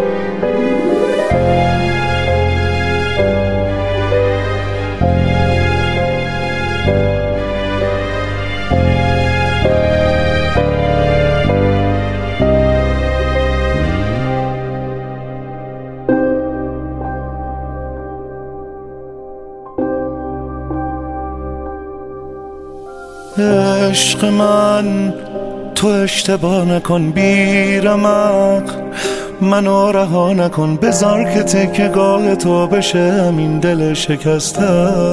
عشق من تو اشتباه نکن بیرمق، منو رها نکن، بذار که تکیه‌گاه تو بشه همین دل شکسته.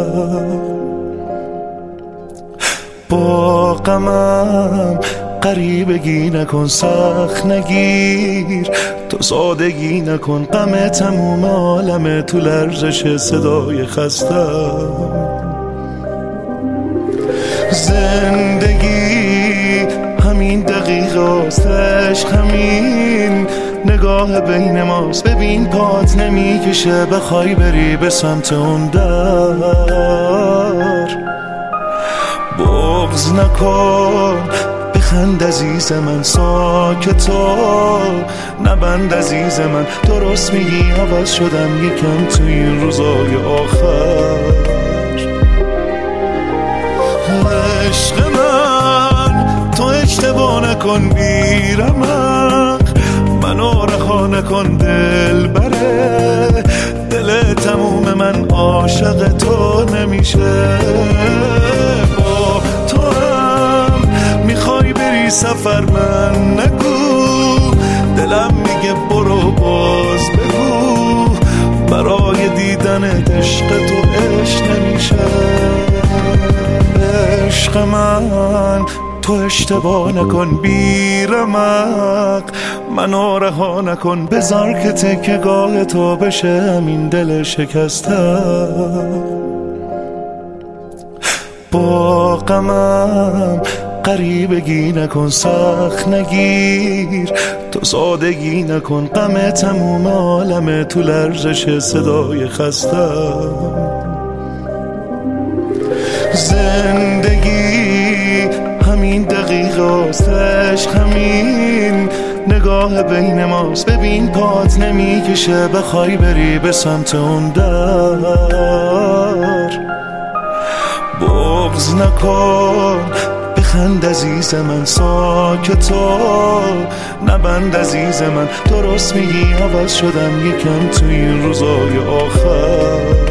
با غمم غریبگی نکن، سخت نگیر، تو سادگی نکن، غم تموم عالمه تو لرزش صدای خسته. زندگی همین دقیقه است، عشق همین نگاه بین ماست. ببین پات نمیکشه بخوای بری به سمت اون در. بغض نکن، بخند عزیز من، ساکتا نبند عزیز من. درست میگی عوض شدم یکم تو این روزای آخر. عشق من تو اشتباه نکن بیرمق، منو رها نکن دل بره. دل تموم من عاشق تو نمیشه. با تو هم میخوای بری سفر، من نگو، دلم میگه برو باز بگو. برای دیدن عشق تو عشق نمیشه. عشق من تو اشتباه نکن بیرمق، منو رها نکن، بذار که تکیه‌گاه تو بشه همین دل شکسته. با غمم غریبگی نکن، سخت نگیر، تو سادگی نکن، غم تموم عالمه تو لرزش صدای خسته. زندگی همین دقیقه است، عشق همین نگاه بین ماست. ببین پات نمیکشه بخوای بری به سمت اون در. بغض نکن، بخند عزیز من، ساکتا نبند عزیز من. درست میگی عوض شدم یکم تو این روزای آخر.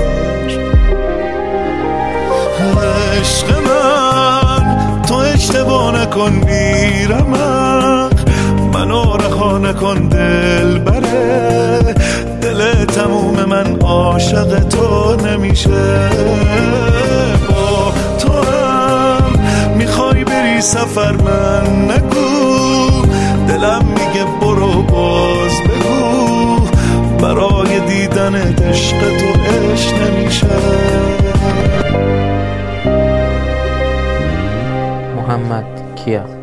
عشق من تو اشتباه نکن بیرمق، منو رها نکن دل بره. دل تموم من عاشق تو نمیشه. با تو هم میخوای بری سفر، من نگو، دلم میگه برو باز بگو. برای دیدن عشق تو عشق نمیشه. محمد کیا.